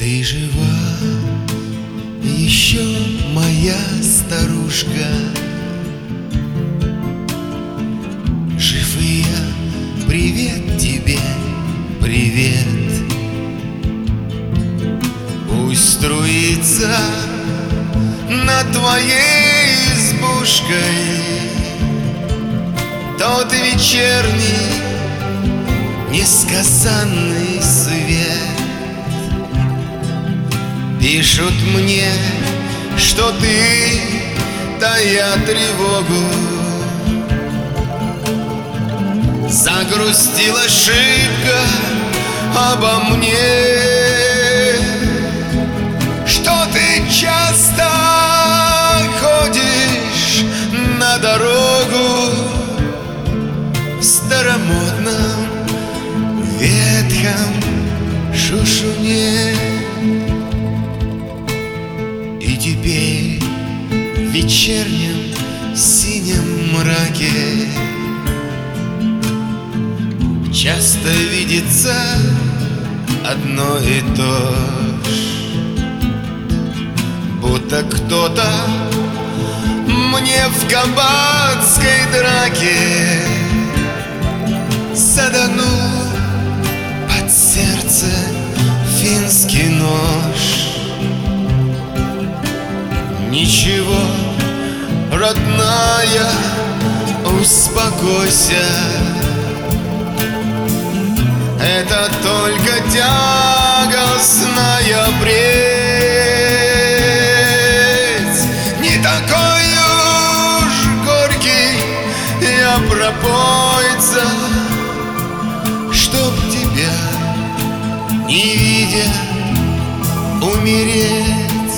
Ты жива, еще моя старушка. Жив и я, привет тебе, привет. Пусть струится над твоей избушкой тот вечерний несказанный свет. Пишут мне, что ты, тая тревогу, загрустила шибко обо мне, что ты часто ходишь на дорогу в старомодном ветхом шушуне. И теперь в вечернем синем мраке часто видится одно и то ж, будто кто-то мне в кабацкой драке саданул под сердце финский нож. Ничего, родная, успокойся, это только тягостная бред. Не такой уж горький я пропойца, чтоб тебя, не видя, умереть.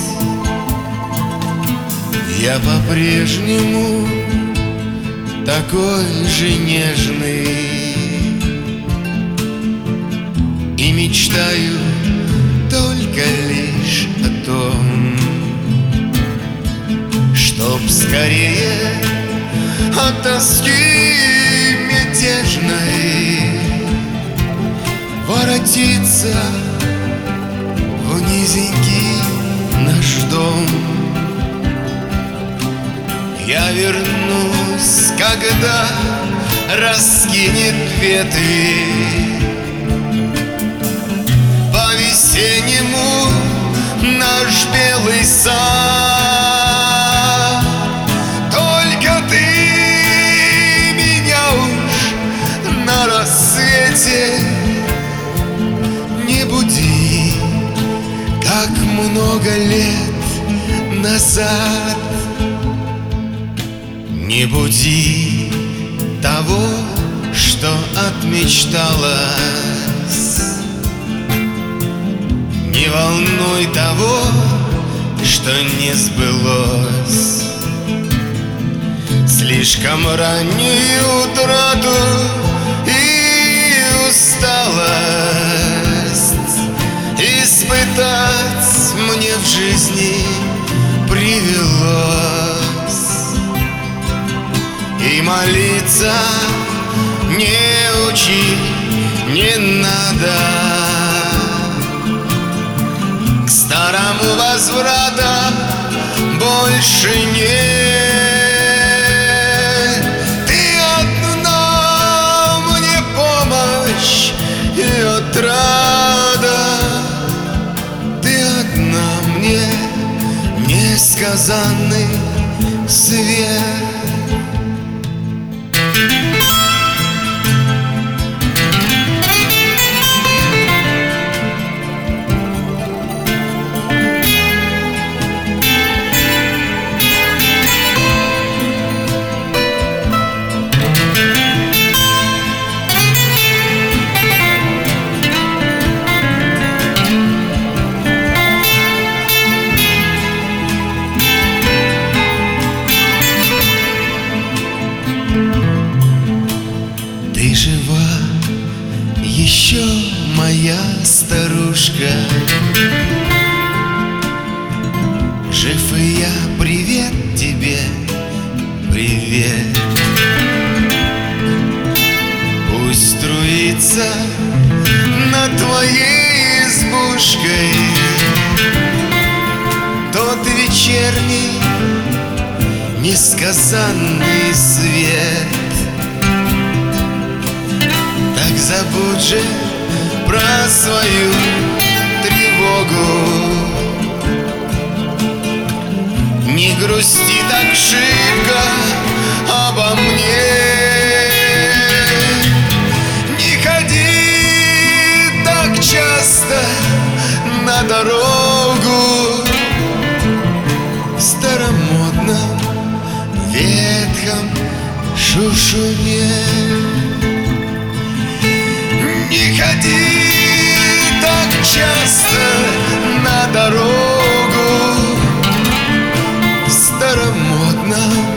Я по-прежнему такой же нежный и мечтаю только лишь о том, чтоб скорее от тоски мятежной воротиться в низенький наш дом. Я вернусь, когда раскинет ветви по-весеннему наш белый сад. Только ты меня уж на рассвете не буди, как много лет назад. Не буди того, что отмечталось, не волнуй того, что не сбылось. Слишком раннюю утрату и усталость испытать мне в жизни привелось. И молиться не учи, не надо, к старому возврата больше нет. Ты одна мне помощь и отрада, ты одна мне несказанный свет. несказанный свет. Так забудь же про свою тревогу, не грусти так шибко обо мне. Не ходи так часто на дорогу в старомодном ветхом шушуне. Не ходи так часто на дорогу в старомодном